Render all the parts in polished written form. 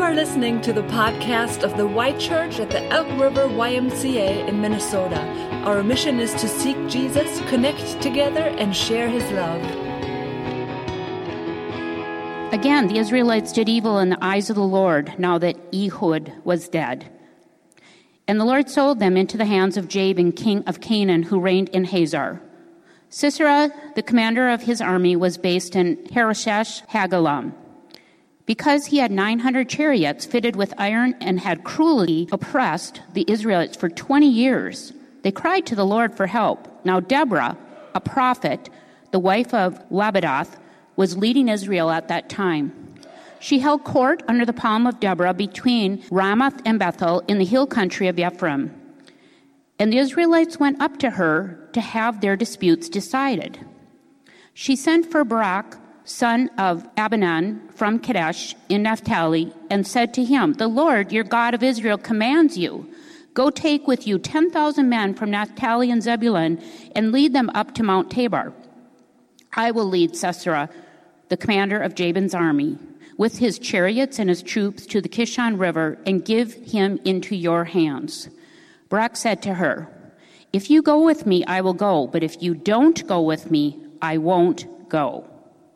are listening to the podcast of the White Church at the Elk River YMCA in Minnesota. Our mission is to seek Jesus, connect together, and share his love. Again, the Israelites did evil in the eyes of the Lord, now that Ehud was dead. And the Lord sold them into the hands of Jabin, king of Canaan, who reigned in Hazor. Sisera, the commander of his army, was based in Harosheth Hagolam. Because he had 900 chariots fitted with iron and had cruelly oppressed the Israelites for 20 years, they cried to the Lord for help. Now Deborah, a prophet, the wife of Lapidoth, was leading Israel at that time. She held court under the palm of Deborah between Ramoth and Bethel in the hill country of Ephraim. And the Israelites went up to her to have their disputes decided. She sent for Barak, son of Abinan, from Kadesh in Naphtali, and said to him, "The Lord, your God of Israel, commands you, go take with you 10,000 men from Naphtali and Zebulun and lead them up to Mount Tabor. I will lead Sisera, the commander of Jabin's army, with his chariots and his troops to the Kishon River and give him into your hands." Barak said to her, "If you go with me, I will go, but if you don't go with me, I won't go."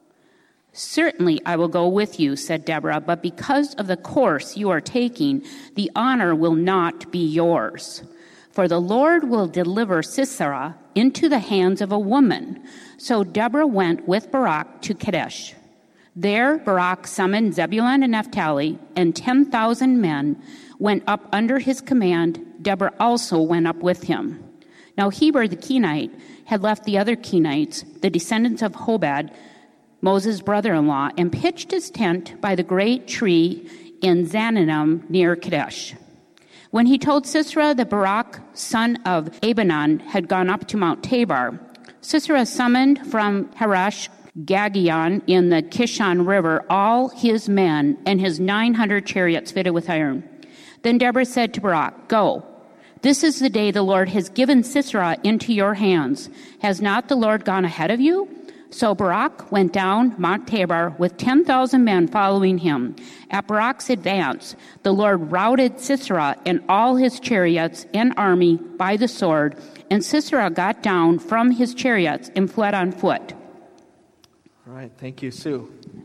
"Certainly I will go with you," said Deborah, "but because of the course you are taking, the honor will not be yours. For the Lord will deliver Sisera into the hands of a woman." So Deborah went with Barak to Kadesh. There Barak summoned Zebulun and Naphtali, and 10,000 men went up under his command. Deborah also went up with him. Now Heber the Kenite had left the other Kenites, the descendants of Hobab, Moses' brother-in-law, and pitched his tent by the great tree in Zaanannim near Kadesh. When he told Sisera that Barak, son of Abinan, had gone up to Mount Tabor, Sisera summoned from Harosh Gagion in the Kishon River all his men and his 900 chariots fitted with iron. Then Deborah said to Barak, "Go. This is the day the Lord has given Sisera into your hands. Has not the Lord gone ahead of you?" So Barak went down Mount Tabor with 10,000 men following him. At Barak's advance, the Lord routed Sisera and all his chariots and army by the sword, and Sisera got down from his chariots and fled on foot. All right, thank you, Sue.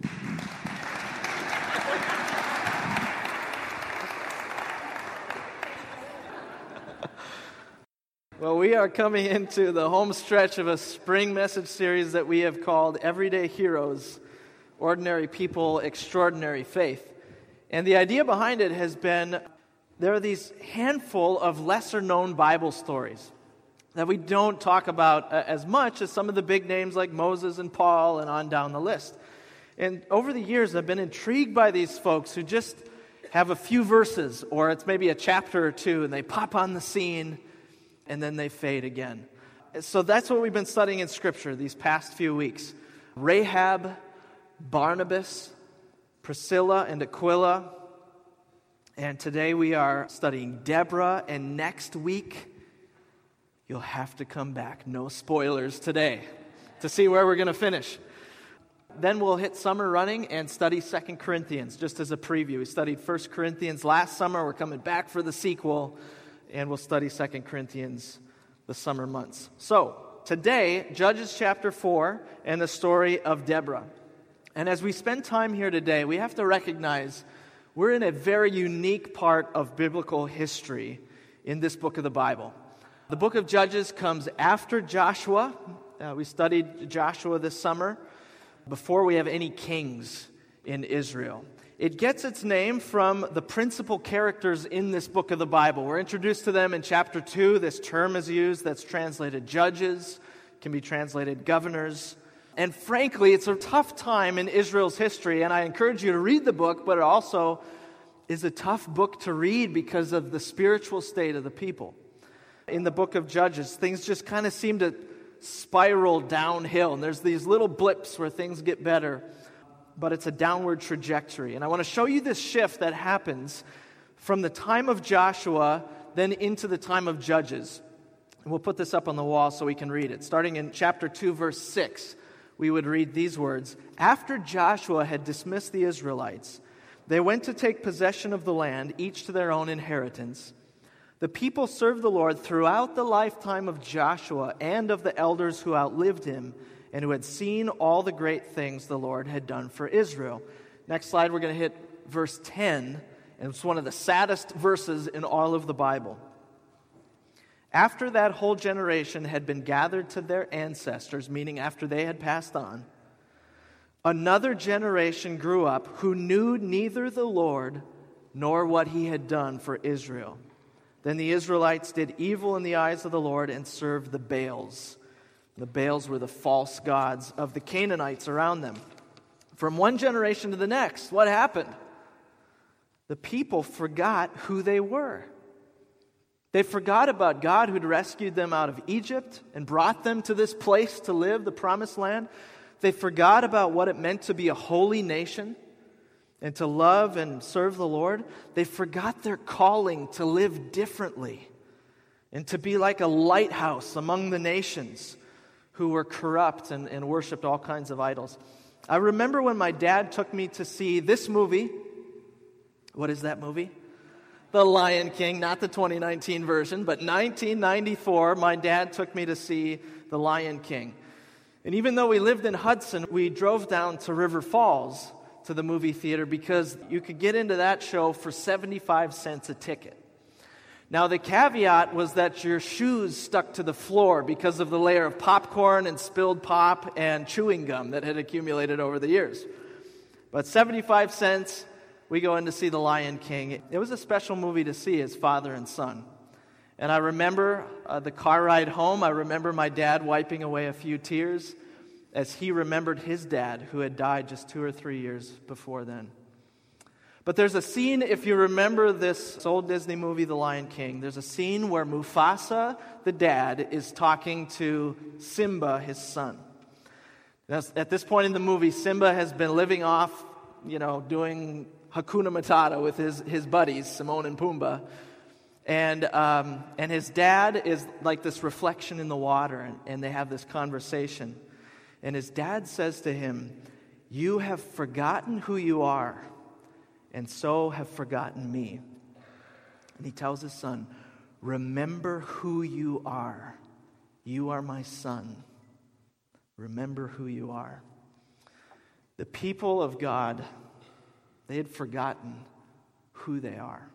Well, we are coming into the home stretch of a spring message series that we have called Everyday Heroes, Ordinary People, Extraordinary Faith. And the idea behind it has been there are these handful of lesser-known Bible stories that we don't talk about as much as some of the big names like Moses and Paul and on down the list. And over the years, I've been intrigued by these folks who just have a few verses, or it's maybe a chapter or two, and they pop on the scene, and then they fade again. So that's what we've been studying in Scripture these past few weeks. Rahab, Barnabas, Priscilla and Aquila. And today we are studying Deborah, and next week you'll have to come back. No spoilers today to see where we're going to finish. Then we'll hit summer running and study 2 Corinthians, just as a preview. We studied 1 Corinthians last summer. We're coming back for the sequel, and we'll study 2 Corinthians the summer months. So, today, Judges chapter 4 and the story of Deborah. And as we spend time here today, we have to recognize we're in a very unique part of biblical history in this book of the Bible. The book of Judges comes after Joshua. We studied Joshua this summer, before we have any kings in Israel. It gets its name from the principal characters in this book of the Bible. We're introduced to them in chapter 2. This term is used that's translated judges, can be translated governors. And frankly, it's a tough time in Israel's history, and I encourage you to read the book, but it also is a tough book to read because of the spiritual state of the people. In the book of Judges, things just kind of seem to spiral downhill, and there's these little blips where things get better, but it's a downward trajectory. And I want to show you this shift that happens from the time of Joshua then into the time of Judges. And we'll put this up on the wall so we can read it. Starting in chapter 2, verse 6, we would read these words. After Joshua had dismissed the Israelites, They went to take possession of the land, each to their own inheritance. The people served the Lord throughout the lifetime of Joshua and of the elders who outlived him and who had seen all the great things the Lord had done for Israel. Next slide, we're going to hit verse 10, and it's one of the saddest verses in all of the Bible. After that whole generation had been gathered to their ancestors, meaning after they had passed on, another generation grew up who knew neither the Lord nor what he had done for Israel. Then the Israelites did evil in the eyes of the Lord and served the Baals. The Baals were the false gods of the Canaanites around them. From one generation to the next, what happened? The people forgot who they were. They forgot about God who'd rescued them out of Egypt and brought them to this place to live, the promised land. They forgot about what it meant to be a holy nation and to love and serve the Lord. They forgot their calling to live differently and to be like a lighthouse among the nations who were corrupt and worshiped all kinds of idols. I remember when my dad took me to see this movie. What is that movie? The Lion King, not the 2019 version, but 1994, my dad took me to see The Lion King. And even though we lived in Hudson, we drove down to River Falls to the movie theater because you could get into that show for 75 cents a ticket. Now, the caveat was that your shoes stuck to the floor because of the layer of popcorn and spilled pop and chewing gum that had accumulated over the years. But 75 cents, we go in to see The Lion King. It was a special movie to see as father and son. And I remember the car ride home. I remember my dad wiping away a few tears as he remembered his dad who had died just 2 or 3 years before then. But there's a scene, if you remember this old Disney movie, The Lion King, there's a scene where Mufasa, the dad, is talking to Simba, his son. Now, at this point in the movie, Simba has been living off, doing Hakuna Matata with his buddies, Timon and Pumbaa. And his dad is like this reflection in the water, and they have this conversation. And his dad says to him, "You have forgotten who you are, and so have forgotten me." And he tells his son, "Remember who you are. You are my son. Remember who you are." The people of God, they had forgotten who they are.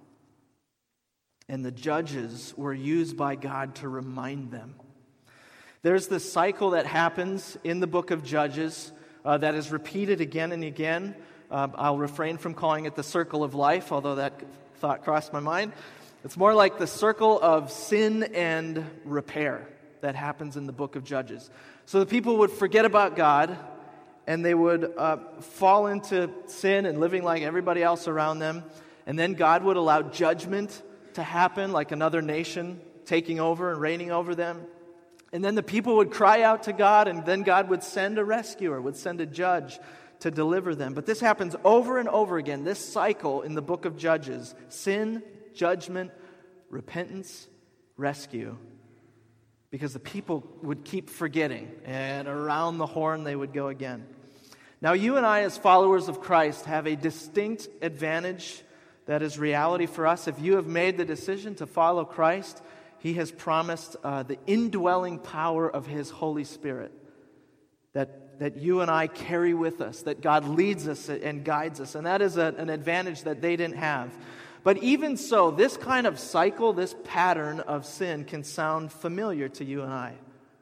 And the judges were used by God to remind them. There's this cycle that happens in the book of Judges that is repeated again and again. I'll refrain from calling it the circle of life, although that thought crossed my mind. It's more like the circle of sin and repair that happens in the book of Judges. So the people would forget about God, and they would fall into sin and living like everybody else around them. And then God would allow judgment to happen, like another nation taking over and reigning over them. And then the people would cry out to God, and then God would send a rescuer, would send a judge to deliver them. But this happens over and over again, this cycle in the book of Judges. Sin, judgment, repentance, rescue. Because the people would keep forgetting, and around the horn they would go again. Now, you and I, as followers of Christ, have a distinct advantage that is reality for us. If you have made the decision to follow Christ, He has promised the indwelling power of His Holy Spirit that you and I carry with us, that God leads us and guides us. And that is an advantage that they didn't have. But even so, this kind of cycle, this pattern of sin can sound familiar to you and I.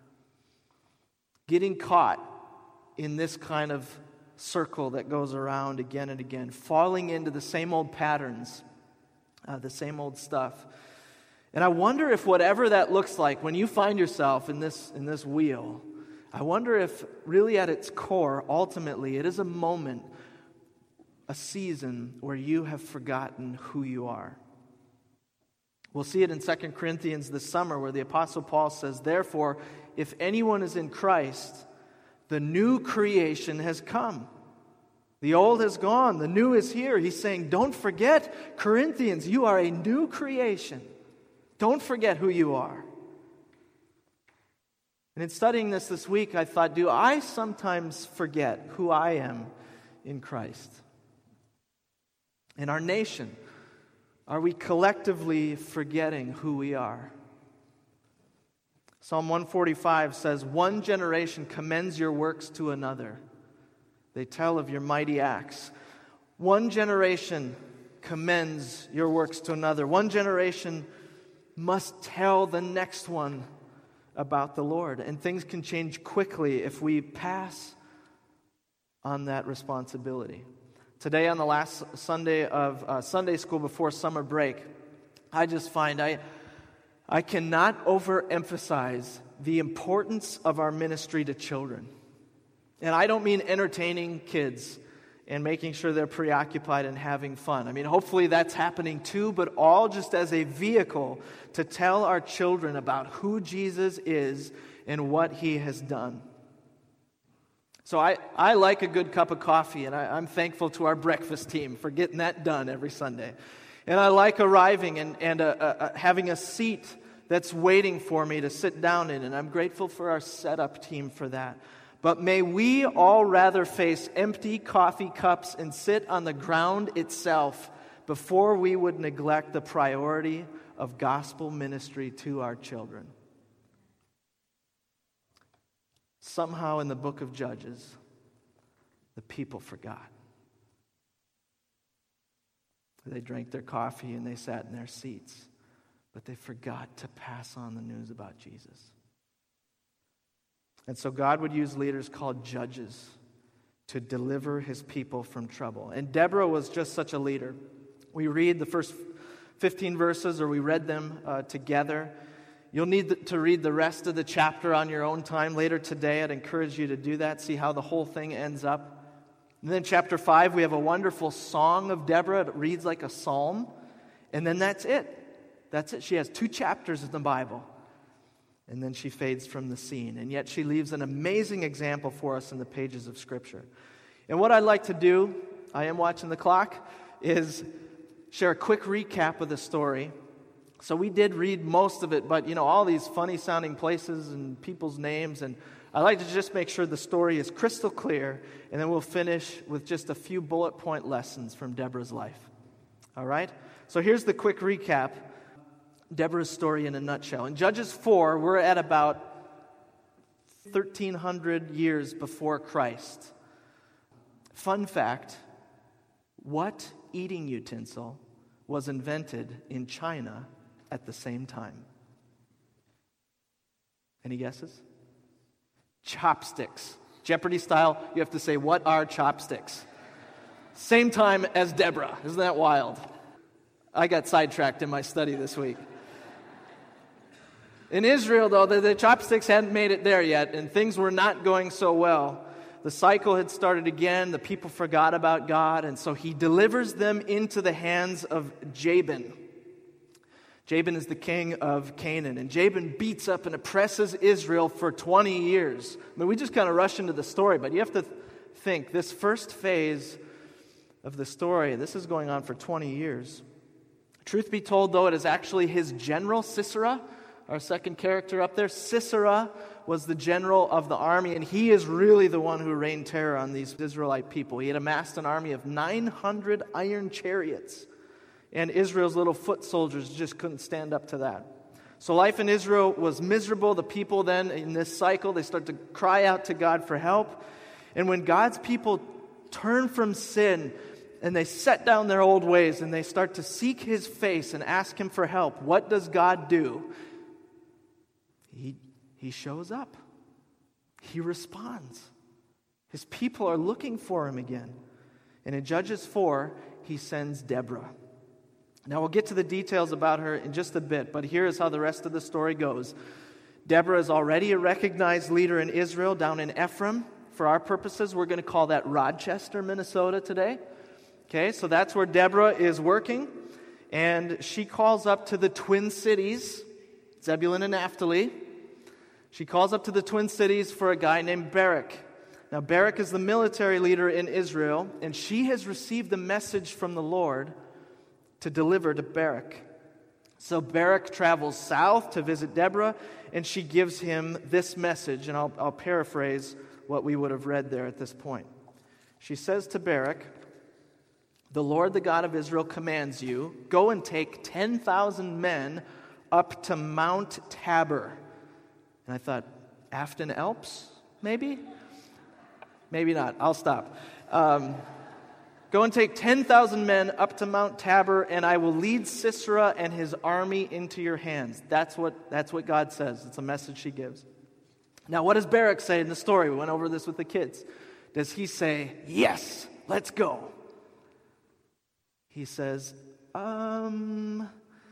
Getting caught in this kind of circle that goes around again and again, falling into the same old patterns, the same old stuff. And I wonder if whatever that looks like, when you find yourself in this wheel, I wonder if really at its core, ultimately, it is a moment, a season where you have forgotten who you are. We'll see it in 2 Corinthians this summer where the Apostle Paul says, "Therefore, if anyone is in Christ, the new creation has come. The old has gone, the new is here." He's saying, don't forget, Corinthians, you are a new creation. Don't forget who you are. And in studying this week, I thought, do I sometimes forget who I am in Christ? In our nation, are we collectively forgetting who we are? Psalm 145 says, "One generation commends your works to another. They tell of your mighty acts." One generation commends your works to another. One generation must tell the next one about the Lord. And things can change quickly if we pass on that responsibility. Today, on the last Sunday of Sunday school before summer break, I just find I cannot overemphasize the importance of our ministry to children. And I don't mean entertaining kids and making sure they're preoccupied and having fun. I mean, hopefully that's happening too, but all just as a vehicle to tell our children about who Jesus is and what he has done. So I like a good cup of coffee, and I'm thankful to our breakfast team for getting that done every Sunday. And I like arriving and having a seat that's waiting for me to sit down in, and I'm grateful for our setup team for that. But may we all rather face empty coffee cups and sit on the ground itself before we would neglect the priority of gospel ministry to our children. Somehow in the book of Judges, the people forgot. They drank their coffee and they sat in their seats, but they forgot to pass on the news about Jesus. And so God would use leaders called judges to deliver his people from trouble. And Deborah was just such a leader. We read the first 15 verses, or we read them together. You'll need to read the rest of the chapter on your own time later today. I'd encourage you to do that, see how the whole thing ends up. And then chapter 5, we have a wonderful song of Deborah. It reads like a psalm. And then that's it. That's it. She has 2 chapters in the Bible. And then she fades from the scene. And yet she leaves an amazing example for us in the pages of Scripture. And what I'd like to do, I am watching the clock, is share a quick recap of the story. So we did read most of it, but all these funny sounding places and people's names, and I like to just make sure the story is crystal clear, and then we'll finish with just a few bullet point lessons from Deborah's life. All right? So here's the quick recap, Deborah's story in a nutshell. In Judges 4, we're at about 1,300 years before Christ. Fun fact, what eating utensil was invented in China at the same time? Any guesses? Chopsticks. Jeopardy style, you have to say, what are chopsticks? Same time as Deborah. Isn't that wild? I got sidetracked in my study this week. In Israel, though, the chopsticks hadn't made it there yet, and things were not going so well. The cycle had started again. The people forgot about God, and so he delivers them into the hands of Jabin. Jabin is the king of Canaan, and Jabin beats up and oppresses Israel for 20 years. I mean, we just kind of rush into the story, but you have to think, this first phase of the story, this is going on for 20 years. Truth be told, though, it is actually his general, Sisera, our second character up there. Sisera was the general of the army, and he is really the one who rained terror on these Israelite people. He had amassed an army of 900 iron chariots, and Israel's little foot soldiers just couldn't stand up to that. So life in Israel was miserable. The people then, in this cycle, they start to cry out to God for help. And when God's people turn from sin and they set down their old ways and they start to seek his face and ask him for help, what does God do? He shows up. He responds. His people are looking for him again. And in Judges 4, he sends Deborah. Now we'll get to the details about her in just a bit, but here is how the rest of the story goes. Deborah is already a recognized leader in Israel down in Ephraim. For our purposes, we're going to call that Rochester, Minnesota today. Okay, so that's where Deborah is working. And she calls up to the Twin Cities, Zebulun and Naphtali. She calls up to the Twin Cities for a guy named Barak. Now, Barak is the military leader in Israel, and she has received a message from the Lord to deliver to Barak. So Barak travels south to visit Deborah, and she gives him this message, and I'll paraphrase what we would have read there at this point. She says to Barak, the Lord, the God of Israel, commands you, go and take 10,000 men up to Mount Tabor. And I thought, Afton Alps, maybe? Maybe not. I'll stop. Go and take 10,000 men up to Mount Tabor, and I will lead Sisera and his army into your hands. That's what God says. It's a message she gives. Now, what does Barak say in the story? We went over this with the kids. Does he say, yes, let's go? He says, Deborah,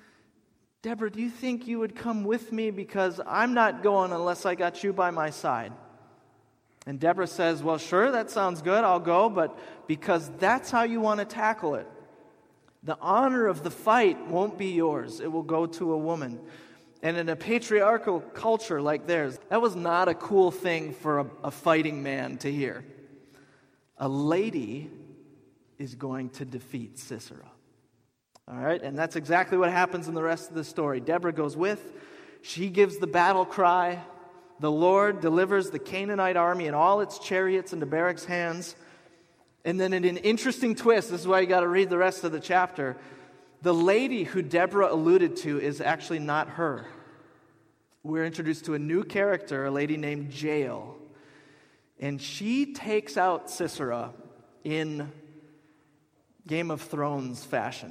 do you think you would come with me? Because I'm not going unless I got you by my side. And Deborah says, well, sure, that sounds good, I'll go, but because that's how you want to tackle it. The honor of the fight won't be yours. It will go to a woman. And in a patriarchal culture like theirs, that was not a cool thing for a fighting man to hear. A lady is going to defeat Sisera. All right, and that's exactly what happens in the rest of the story. Deborah goes with, she gives the battle cry. The Lord delivers the Canaanite army and all its chariots into Barak's hands. And then in an interesting twist, this is why you got to read the rest of the chapter, the lady who Deborah alluded to is actually not her. We're introduced to a new character, a lady named Jael. And she takes out Sisera in Game of Thrones fashion.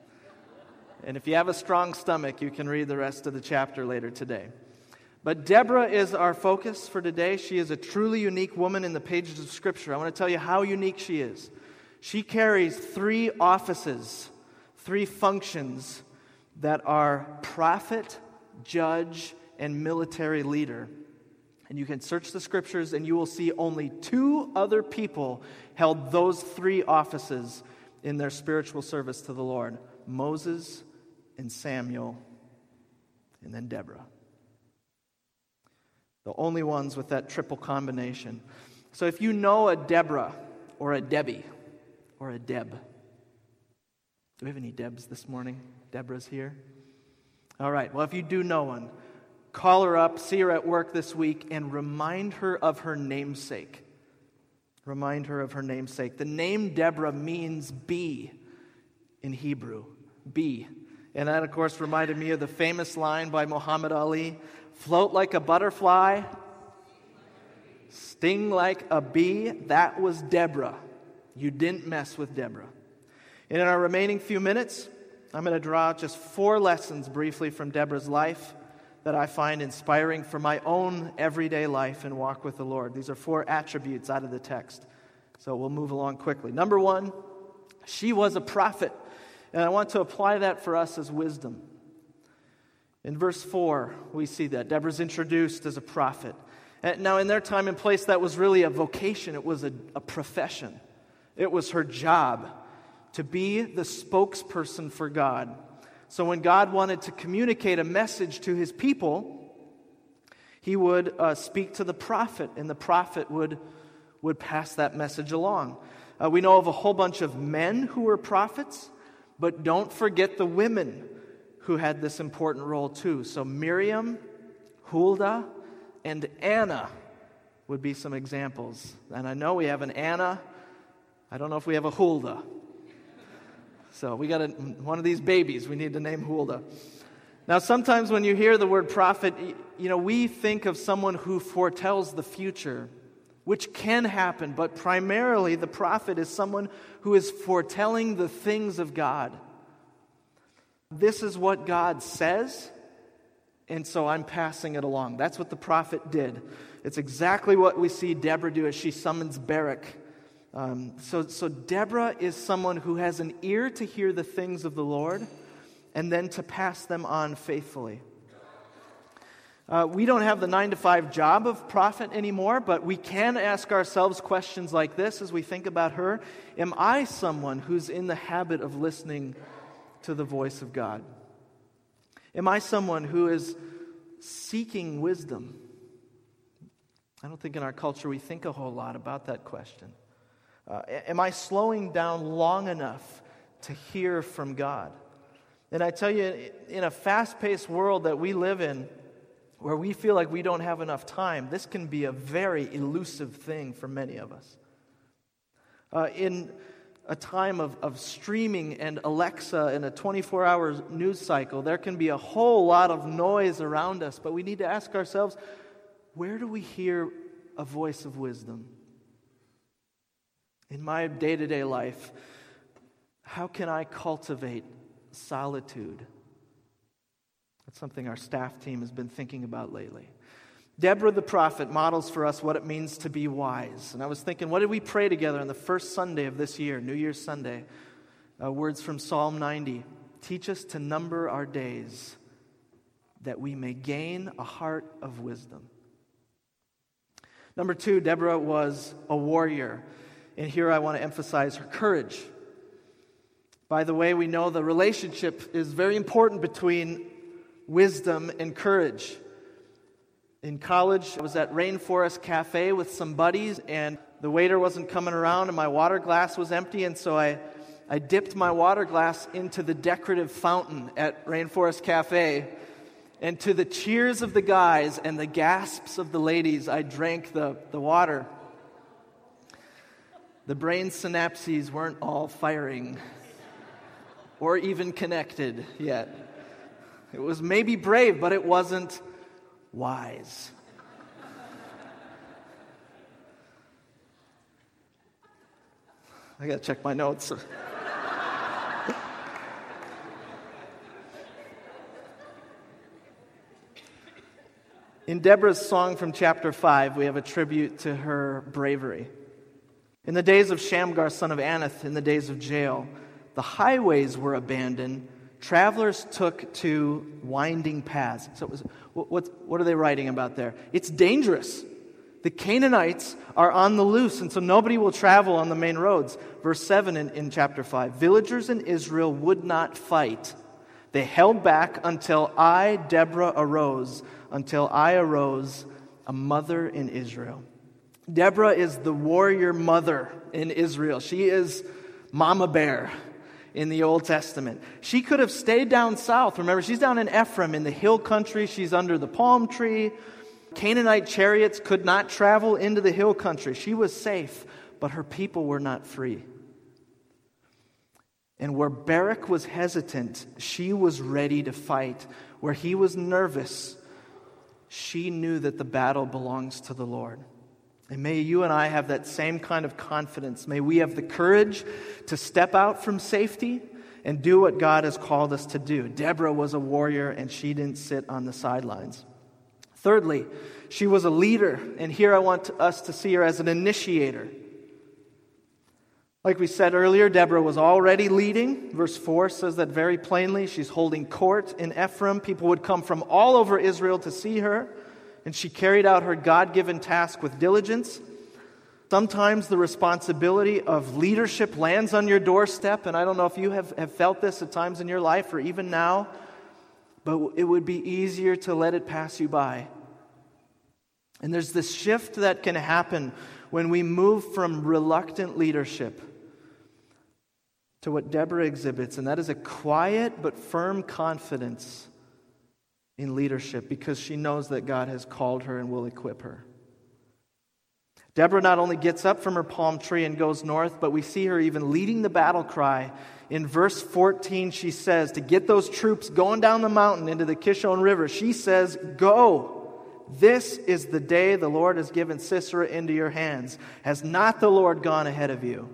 And if you have a strong stomach, you can read the rest of the chapter later today. But Deborah is our focus for today. She is a truly unique woman in the pages of Scripture. I want to tell you how unique she is. She carries 3 offices, 3 functions that are prophet, judge, and military leader. And you can search the Scriptures and you will see only 2 other people held those 3 offices in their spiritual service to the Lord. Moses and Samuel, and then Deborah. The only ones with that triple combination. So if you know a Deborah or a Debbie or a Deb. Do we have any Debs this morning? Deborah's here? All right, well, if you do know one, call her up, see her at work this week, and remind her of her namesake. Remind her of her namesake. The name Deborah means bee in Hebrew. Bee. And that, of course, reminded me of the famous line by Muhammad Ali, float like a butterfly, sting like a bee. That was Deborah. You didn't mess with Deborah. And in our remaining few minutes, I'm going to draw out just 4 lessons briefly from Deborah's life that I find inspiring for my own everyday life and walk with the Lord. These are 4 attributes out of the text. So we'll move along quickly. Number 1, she was a prophet. And I want to apply that for us as wisdom. In verse 4, we see that Deborah's introduced as a prophet. Now, in their time and place, that was really a vocation. It was a profession. It was her job to be the spokesperson for God. So when God wanted to communicate a message to his people, he would speak to the prophet, and the prophet would pass that message along. We know of a whole bunch of men who were prophets, but don't forget the women who had this important role too. So Miriam, Huldah, and Anna would be some examples. And I know we have an Anna. I don't know if we have a Huldah. So we got one of these babies we need to name Huldah. Now sometimes when you hear the word prophet, we think of someone who foretells the future, which can happen, but primarily the prophet is someone who is foretelling the things of God. This is what God says, and so I'm passing it along. That's what the prophet did. It's exactly what we see Deborah do as she summons Barak. So Deborah is someone who has an ear to hear the things of the Lord and then to pass them on faithfully. We don't have the 9-to-5 job of prophet anymore, but we can ask ourselves questions like this as we think about her. Am I someone who's in the habit of listening to the voice of God? Am I someone who is seeking wisdom? I don't think in our culture we think a whole lot about that question. Am I slowing down long enough to hear from God? And I tell you, in a fast-paced world that we live in, where we feel like we don't have enough time, this can be a very elusive thing for many of us. In a time of streaming and Alexa and a 24-hour news cycle. There can be a whole lot of noise around us, but we need to ask ourselves, where do we hear a voice of wisdom? In my day-to-day life, how can I cultivate solitude? That's something our staff team has been thinking about lately. Deborah the prophet models for us what it means to be wise. And I was thinking, what did we pray together on the first Sunday of this year, New Year's Sunday? Words from Psalm 90. Teach us to number our days, that we may gain a heart of wisdom. Number 2, Deborah was a warrior. And here I want to emphasize her courage. By the way, we know the relationship is very important between wisdom and courage. In college, I was at Rainforest Cafe with some buddies, and the waiter wasn't coming around, and my water glass was empty, and so I dipped my water glass into the decorative fountain at Rainforest Cafe, and to the cheers of the guys and the gasps of the ladies, I drank the water. The brain synapses weren't all firing, or even connected yet. It was maybe brave, but it wasn't wise. I gotta check my notes. In Deborah's song from chapter 5, we have a tribute to her bravery. In the days of Shamgar, son of Anath, in the days of Jael, the highways were abandoned. Travelers took to winding paths. So what are they writing about there? It's dangerous. The Canaanites are on the loose, and so nobody will travel on the main roads. Verse 7 in chapter 5. Villagers in Israel would not fight. They held back until I, Deborah, arose. Until I arose, a mother in Israel. Deborah is the warrior mother in Israel. She is Mama Bear in the Old Testament. She could have stayed down south. Remember, she's down in Ephraim in the hill country. She's under the palm tree. Canaanite chariots could not travel into the hill country. She was safe, but her people were not free. And where Barak was hesitant, she was ready to fight. Where he was nervous, she knew that the battle belongs to the Lord. And may you and I have that same kind of confidence. May we have the courage to step out from safety and do what God has called us to do. Deborah was a warrior, and she didn't sit on the sidelines. Thirdly, she was a leader, and here I want us to see her as an initiator. Like we said earlier, Deborah was already leading. Verse 4 says that very plainly. She's holding court in Ephraim. People would come from all over Israel to see her. And she carried out her God-given task with diligence. Sometimes the responsibility of leadership lands on your doorstep, and I don't know if you have felt this at times in your life or even now, but it would be easier to let it pass you by. And there's this shift that can happen when we move from reluctant leadership to what Deborah exhibits, and that is a quiet but firm confidence in leadership, because she knows that God has called her and will equip her. Deborah not only gets up from her palm tree and goes north, but we see her even leading the battle cry. In verse 14, she says, to get those troops going down the mountain into the Kishon River, she says, "Go! This is the day the Lord has given Sisera into your hands. Has not the Lord gone ahead of you?"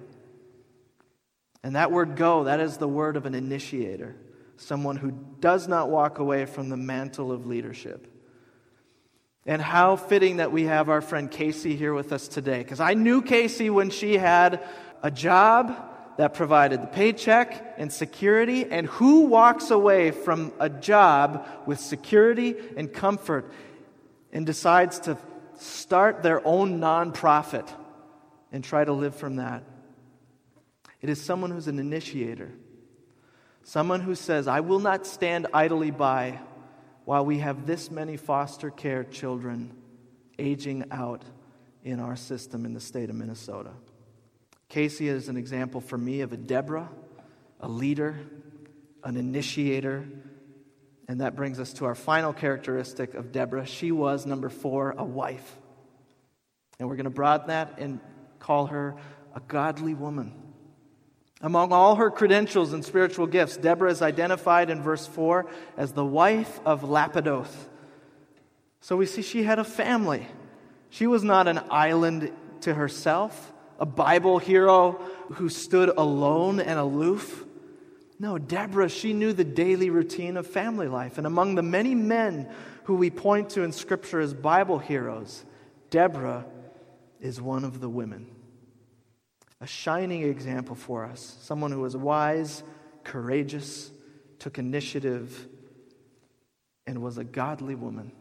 And that word "go," that is the word of an initiator. Someone who does not walk away from the mantle of leadership. And how fitting that we have our friend Casey here with us today. Because I knew Casey when she had a job that provided the paycheck and security. And who walks away from a job with security and comfort and decides to start their own nonprofit and try to live from that? It is someone who's an initiator. Someone who says, I will not stand idly by while we have this many foster care children aging out in our system in the state of Minnesota. Casey is an example for me of a Deborah, a leader, an initiator, and that brings us to our final characteristic of Deborah. She was, number 4, a wife. And we're going to broaden that and call her a godly woman. Among all her credentials and spiritual gifts, Deborah is identified in verse 4 as the wife of Lapidoth. So we see she had a family. She was not an island to herself, a Bible hero who stood alone and aloof. No, Deborah, she knew the daily routine of family life. And among the many men who we point to in Scripture as Bible heroes, Deborah is one of the women. A shining example for us. Someone who was wise, courageous, took initiative, and was a godly woman.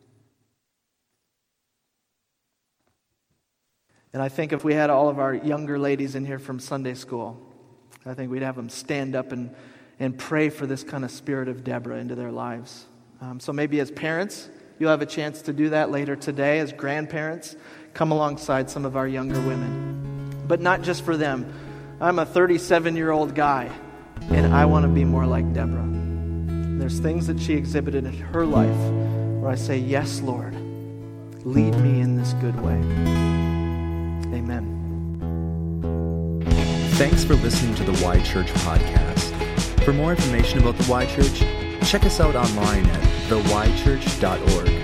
And I think if we had all of our younger ladies in here from Sunday school, I think we'd have them stand up and pray for this kind of spirit of Deborah into their lives. So maybe as parents, you'll have a chance to do that later today. As grandparents, come alongside some of our younger women. But not just for them. I'm a 37-year-old guy, and I want to be more like Deborah. And there's things that she exhibited in her life where I say, yes, Lord, lead me in this good way. Amen. Thanks for listening to the Y Church podcast. For more information about the Y Church, check us out online at theychurch.org.